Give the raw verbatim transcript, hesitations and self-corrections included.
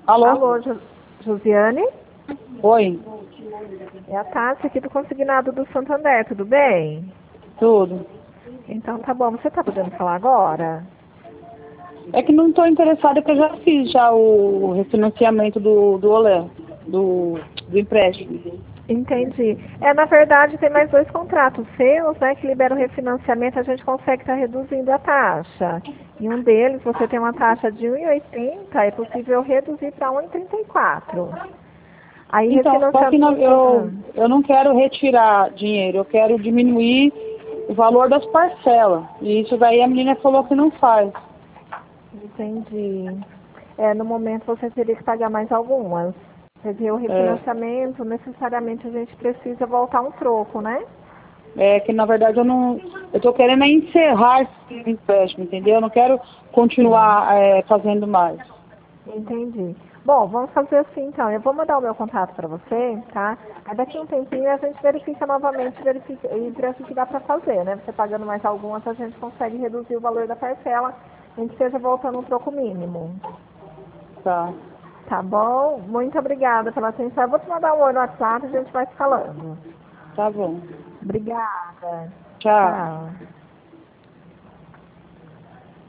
Alô? Alô, Jo- Josiane? Oi, É a Tati aqui do Consignado do Santander, tudo bem? tudo. Então tá bom, você tá podendo falar agora? É que não estou interessada porque eu já fiz já o refinanciamento do, do Olé, do, do empréstimo. Entendi. É, na verdade, tem mais dois contratos seus, né, que liberam o refinanciamento, a gente consegue estar reduzindo a taxa. Em um deles, você tem uma taxa de um e oitenta, é possível reduzir para um e trinta e quatro. Aí, Então, só que não- refinanciamento... eu, Ah, eu não quero retirar dinheiro, eu quero diminuir o valor das parcelas. E isso daí a menina falou que não faz. entendi. É, no momento, você teria que pagar mais algumas. Porque o É, refinanciamento, necessariamente, a gente precisa voltar um troco, né? é que na verdade eu não. Eu estou querendo é encerrar esse empréstimo, entendeu? Eu não quero Sim. continuar é, fazendo mais. Entendi. Bom, vamos fazer assim então. Eu vou mandar o meu contato para você, tá? Aí daqui a um tempinho a gente verifica novamente verifica, e vê o que dá para fazer, né? Você pagando mais algumas, a gente consegue reduzir o valor da parcela, nem que seja voltando um troco mínimo. Tá, Tá bom? Muito obrigada pela atenção. Eu vou te mandar um oi no WhatsApp e a gente vai se falando. tá bom. Obrigada. Tchau. Tchau.